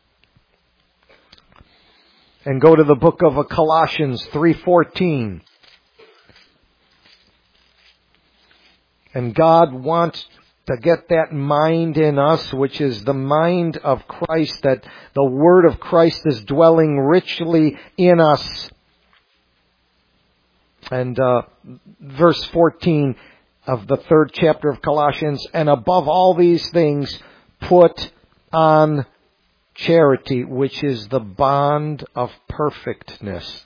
And go to the book of Colossians three fourteen. And God wants to get that mind in us, which is the mind of Christ, that the Word of Christ is dwelling richly in us. And uh, verse fourteen of the third chapter of Colossians, and above all these things, put on charity, which is the bond of perfectness.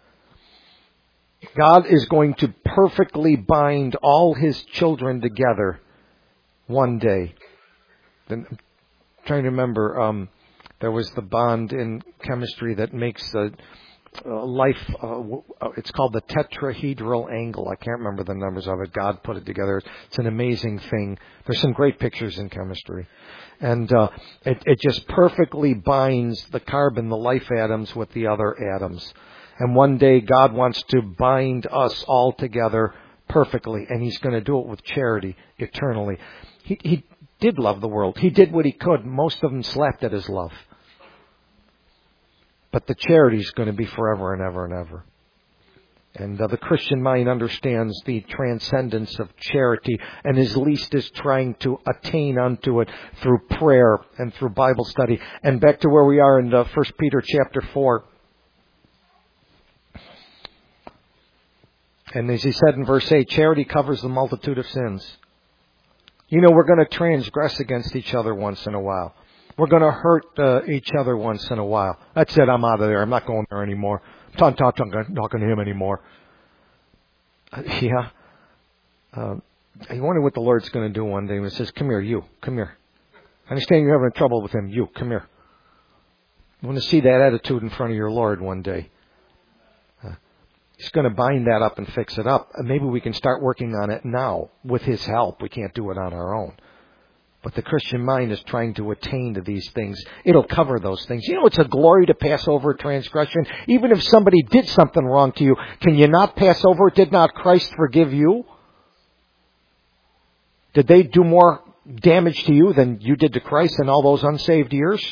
God is going to perfectly bind all His children together one day. I'm trying to remember, um, there was the bond in chemistry that makes a, a life, uh, it's called the tetrahedral angle. I can't remember the numbers of it. God put it together. It's an amazing thing. There's some great pictures in chemistry. And uh, it, it just perfectly binds the carbon, the life atoms, with the other atoms. And one day God wants to bind us all together perfectly. And He's going to do it with charity eternally. He, he did love the world. He did what He could. Most of them slapped at His love. But the charity is going to be forever and ever and ever. And uh, the Christian mind understands the transcendence of charity and is least is trying to attain unto it through prayer and through Bible study. And back to where we are in uh, First Peter chapter four. And as he said in verse eight, charity covers the multitude of sins. You know, we're going to transgress against each other once in a while. We're going to hurt uh, each other once in a while. That's it. I'm out of there. I'm not going there anymore. I'm not talking to him anymore. Uh, yeah. Uh, I wonder what the Lord's going to do one day. He says, come here, you. Come here. I understand you're having trouble with him. You, come here. I want to see that attitude in front of your Lord one day. Uh, He's going to bind that up and fix it up. And maybe we can start working on it now with His help. We can't do it on our own. But the Christian mind is trying to attain to these things. It'll cover those things. You know, it's a glory to pass over a transgression. Even if somebody did something wrong to you, can you not pass over it? Did not Christ forgive you? Did they do more damage to you than you did to Christ in all those unsaved years?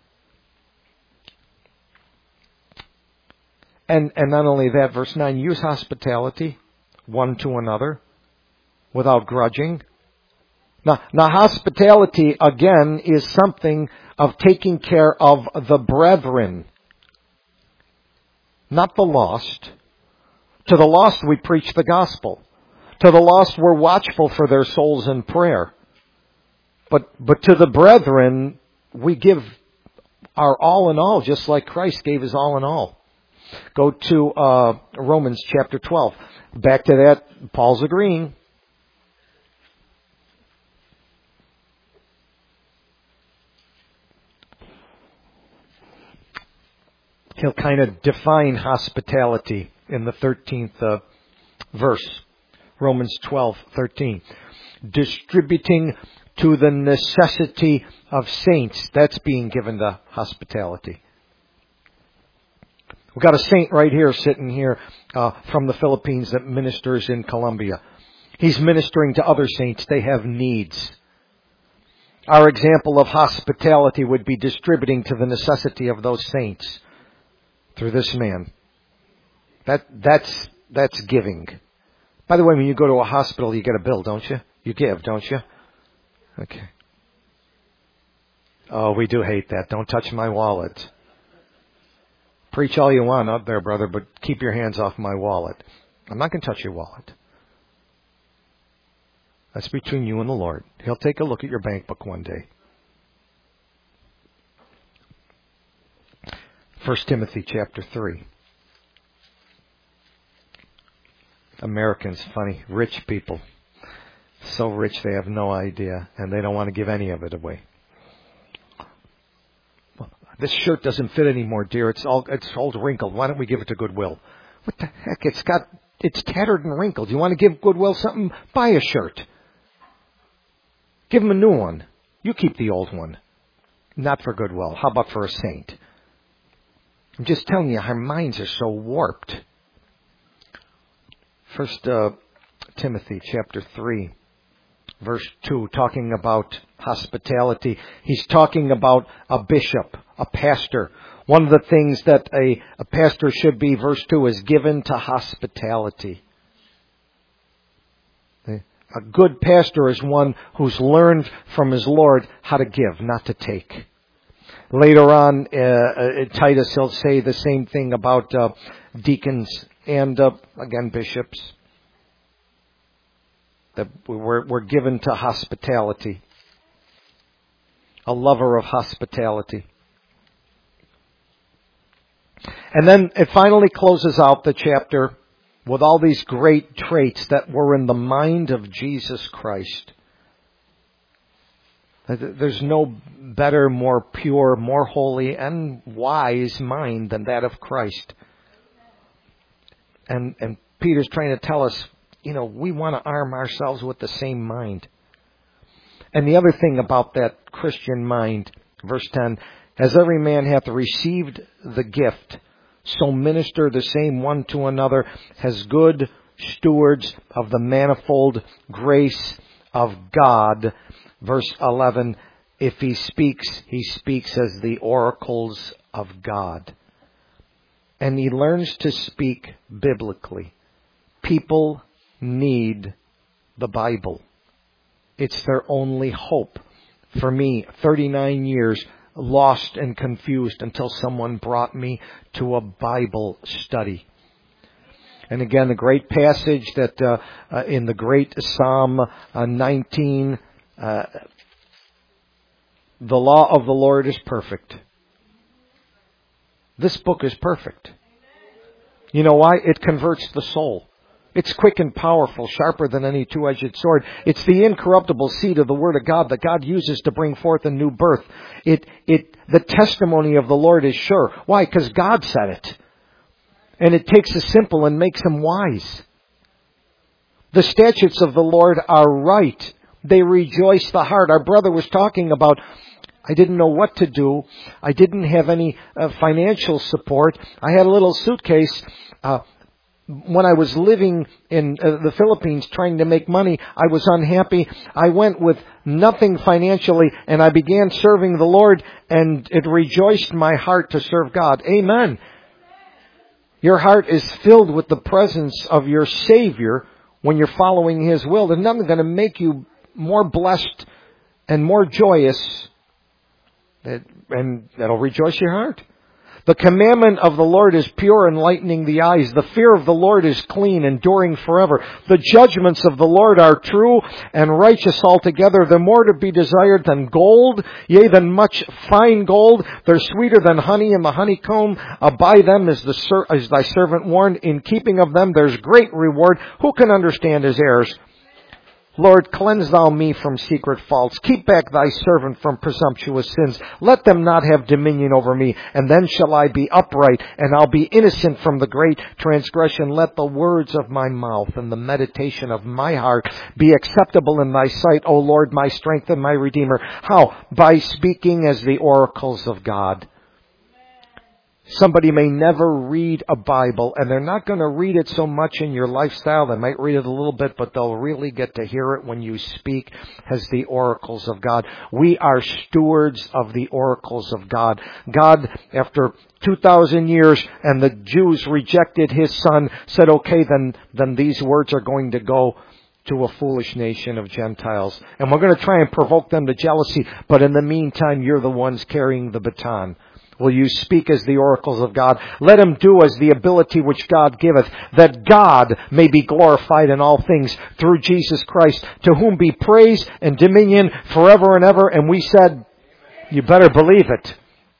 And, and not only that, verse nine, use hospitality one to another without grudging. Now, now hospitality, again, is something of taking care of the brethren, not the lost. To the lost, we preach the gospel. To the lost, we're watchful for their souls in prayer. But, but to the brethren, we give our all in all, just like Christ gave His all in all. Go to uh, Romans chapter twelve. Back to that, Paul's agreeing. He'll kind of define hospitality in the thirteenth uh, verse. Romans twelve thirteen. Distributing to the necessity of saints. That's being given to hospitality. We've got a saint right here sitting here uh, from the Philippines that ministers in Colombia. He's ministering to other saints. They have needs. Our example of hospitality would be distributing to the necessity of those saints through this man. That that's that's giving. By the way, when you go to a hospital, you get a bill, don't you? You give, don't you? Okay. Oh, we do hate that. Don't touch my wallet. Preach all you want out there, brother, but keep your hands off my wallet. I'm not going to touch your wallet. That's between you and the Lord. He'll take a look at your bank book one day. First Timothy chapter three. Americans, funny, rich people. So rich they have no idea, and they don't want to give any of it away. This shirt doesn't fit anymore, dear. It's all it's all wrinkled. Why don't we give it to Goodwill? What the heck? It's got it's tattered and wrinkled. You want to give Goodwill something? Buy a shirt. Give them a new one. You keep the old one. Not for Goodwill. How about for a saint? I'm just telling you, our minds are so warped. First uh, Timothy chapter three. Verse two, talking about hospitality. He's talking about a bishop, a pastor. One of the things that a, a pastor should be, verse two, is given to hospitality. A good pastor is one who's learned from his Lord how to give, not to take. Later on, uh, Titus, he'll say the same thing about uh, deacons and, uh, again, bishops. That we're, we're given to hospitality. A lover of hospitality. And then it finally closes out the chapter with all these great traits that were in the mind of Jesus Christ. There's no better, more pure, more holy, and wise mind than that of Christ. And, and Peter's trying to tell us, you know, we want to arm ourselves with the same mind. And the other thing about that Christian mind, verse ten, as every man hath received the gift, so minister the same one to another as good stewards of the manifold grace of God. Verse eleven, if he speaks, he speaks as the oracles of God. And he learns to speak biblically. People need the Bible. It's their only hope. For me, thirty-nine years lost and confused until someone brought me to a Bible study. And again, the great passage that uh, uh, in the great Psalm uh, nineteen, uh, the law of the Lord is perfect. This book is perfect. You know why? It converts the soul. It's quick and powerful, sharper than any two-edged sword. It's the incorruptible seed of the Word of God that God uses to bring forth a new birth. It, it, the testimony of the Lord is sure. Why? Because God said it. And it takes the simple and makes them wise. The statutes of the Lord are right. They rejoice the heart. Our brother was talking about, I didn't know what to do. I didn't have any uh, financial support. I had a little suitcase. Uh, when I was living in uh, the Philippines trying to make money, I was unhappy. I went with nothing financially, and I began serving the Lord, and it rejoiced my heart to serve God. Amen. Your heart is filled with the presence of your Savior when you're following His will. There's nothing going to make you more blessed and more joyous, and that'll rejoice your heart. The commandment of the Lord is pure, enlightening the eyes. The fear of the Lord is clean, enduring forever. The judgments of the Lord are true and righteous altogether. They're more to be desired than gold, yea, than much fine gold. They're sweeter than honey and the honeycomb. Uh, by them is, the ser- is thy servant warned. In keeping of them there's great reward. Who can understand his errors? Lord, cleanse thou me from secret faults. Keep back thy servant from presumptuous sins. Let them not have dominion over me. And then shall I be upright, and I'll be innocent from the great transgression. Let the words of my mouth and the meditation of my heart be acceptable in thy sight, O Lord, my strength and my Redeemer. How? By speaking as the oracles of God. Somebody may never read a Bible, and they're not going to read it so much in your lifestyle. They might read it a little bit, but they'll really get to hear it when you speak as the oracles of God. We are stewards of the oracles of God. God, after two thousand years, and the Jews rejected His Son, said, okay, then, then these words are going to go to a foolish nation of Gentiles. And we're going to try and provoke them to jealousy, but in the meantime, you're the ones carrying the baton. Will you speak as the oracles of God? Let him do as the ability which God giveth, that God may be glorified in all things through Jesus Christ, to whom be praise and dominion forever and ever. And we said, you better believe it.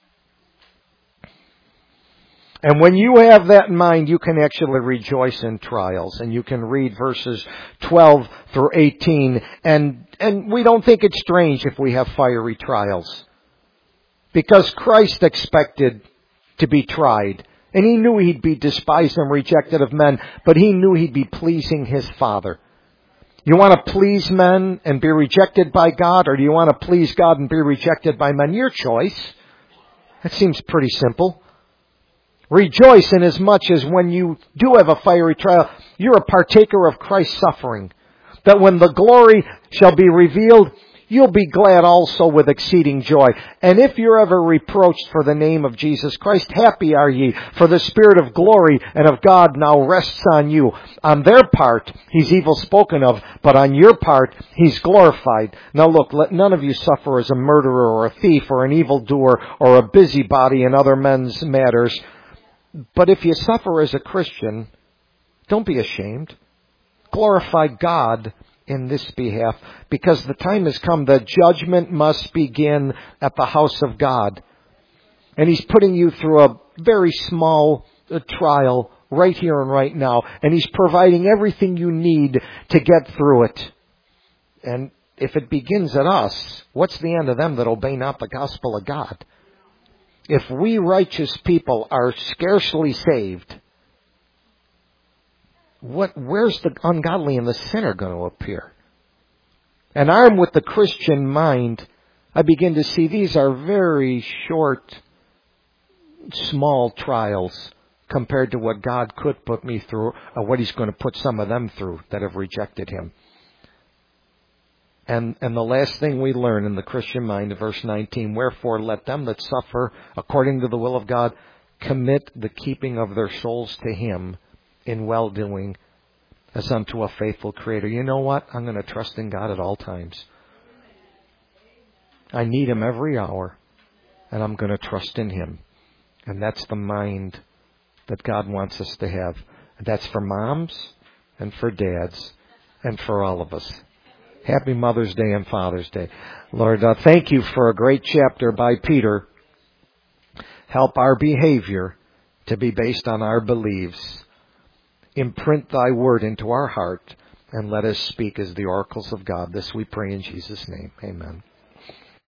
And when you have that in mind, you can actually rejoice in trials. And you can read verses twelve through eighteen. And, and we don't think it's strange if we have fiery trials. Because Christ expected to be tried. And He knew He'd be despised and rejected of men. But He knew He'd be pleasing His Father. You want to please men and be rejected by God? Or do you want to please God and be rejected by men? Your choice. That seems pretty simple. Rejoice inasmuch as when you do have a fiery trial, you're a partaker of Christ's suffering. That when the glory shall be revealed, you'll be glad also with exceeding joy. And if you're ever reproached for the name of Jesus Christ, happy are ye, for the Spirit of glory and of God now rests on you. On their part, He's evil spoken of, but on your part, He's glorified. Now look, let none of you suffer as a murderer or a thief or an evildoer or a busybody in other men's matters. But if you suffer as a Christian, don't be ashamed. Glorify God in this behalf, because the time has come that judgment must begin at the house of God. And He's putting you through a very small uh, trial right here and right now. And He's providing everything you need to get through it. And if it begins at us, what's the end of them that obey not the gospel of God? If we righteous people are scarcely saved, What, where's the ungodly and the sinner going to appear? And armed with the Christian mind, I begin to see these are very short, small trials compared to what God could put me through, or what He's going to put some of them through that have rejected Him. And, and the last thing we learn in the Christian mind, verse nineteen, wherefore let them that suffer according to the will of God commit the keeping of their souls to Him in well-doing as unto a faithful Creator. You know what? I'm going to trust in God at all times. I need Him every hour, and I'm going to trust in Him. And that's the mind that God wants us to have. And that's for moms and for dads and for all of us. Happy Mother's Day and Father's Day. Lord, uh, thank You for a great chapter by Peter. Help our behavior to be based on our beliefs. Imprint Thy word into our heart, and let us speak as the oracles of God. This we pray in Jesus' name. Amen.